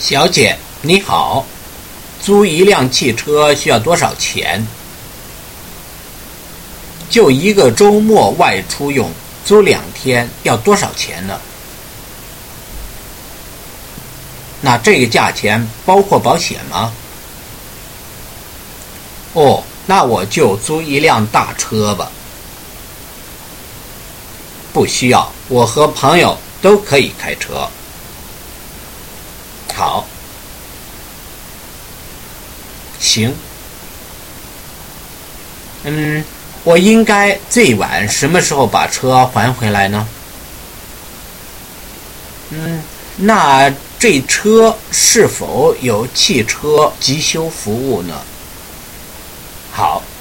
小姐，你好，租一辆汽车需要多少钱？就一个周末外出用，租2天要多少钱呢？那这个价钱包括保险吗？哦，那我就租一辆大车吧。不需要，我和朋友都可以开车。好，行。我应该最晚什么时候把车还回来呢？那这车是否有汽车急修服务呢？好。